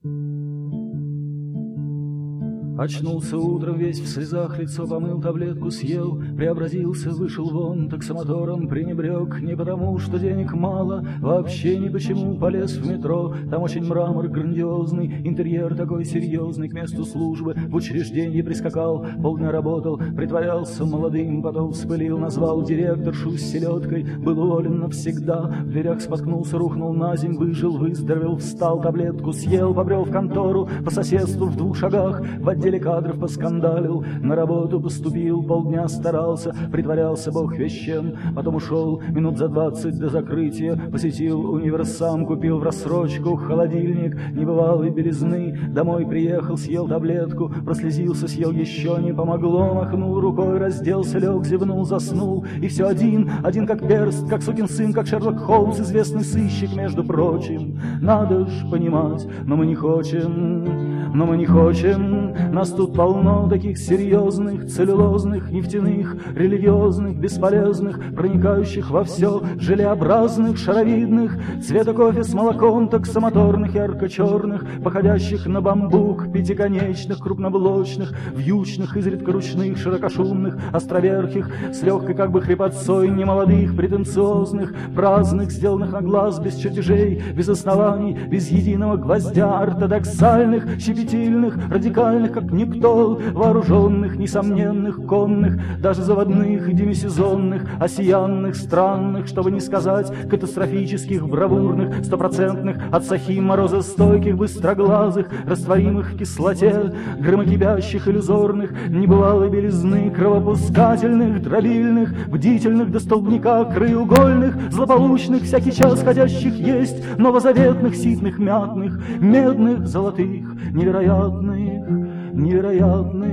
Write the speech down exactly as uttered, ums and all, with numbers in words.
Очнулся утром весь в слезах, лицо помыл, таблетку съел, преобразился, вышел вон, таксомотором пренебрег. Не потому, что денег мало, вообще ни почему полез в метро. Там очень мрамор грандиозный, интерьер такой серьезный. К месту службы в учреждении прискакал, полдня работал, притворялся молодым, потом вспылил, назвал директоршу с селедкой, был уволен навсегда. В дверях споткнулся, рухнул на земь, выжил, выздоровел, встал, таблетку съел, побрел в контору по соседству в двух шагах, в отделе кадров поскандалил, на работу поступил, полдня старался, притворялся бог вещем, потом ушел минут за двадцать до закрытия, посетил универсам, купил в рассрочку холодильник небывалой белизны, домой приехал, съел таблетку, прослезился, съел еще, не помогло, махнул рукой, разделся, лег, зевнул, заснул, и все один, один как перст, как сукин сын, как Шерлок Холмс, известный сыщик, между прочим. Надо ж понимать, но мы не хотим, но мы не хотим. Нас тут полно таких серьезных, целлюлозных, нефтяных, религиозных, бесполезных, проникающих во все, желеобразных, шаровидных, цвета кофе с молоком, таксомоторных, ярко-черных, походящих на бамбук, пятиконечных, крупноблочных, вьючных, изредка ручных, широкошумных, островерхих, с легкой как бы хрипотцой, немолодых, претенциозных, праздных, сделанных на глаз, без чертежей, без оснований, без единого гвоздя, ортодоксальных, щепетильных, радикальных, как Нептол, вооруженных, несомненных, конных, даже заводных, демисезонных, осиянных, странных, чтобы не сказать катастрофических, бравурных, стопроцентных, от сахи морозостойких, быстроглазых, растворимых в кислоте, громокипящих, иллюзорных, небывалой белизны, кровопускательных, дробильных, бдительных до столбняка, краеугольных, злополучных, всякий час ходящих есть, новозаветных, ситных, мятных, медных, золотых, невероятных, невероятных.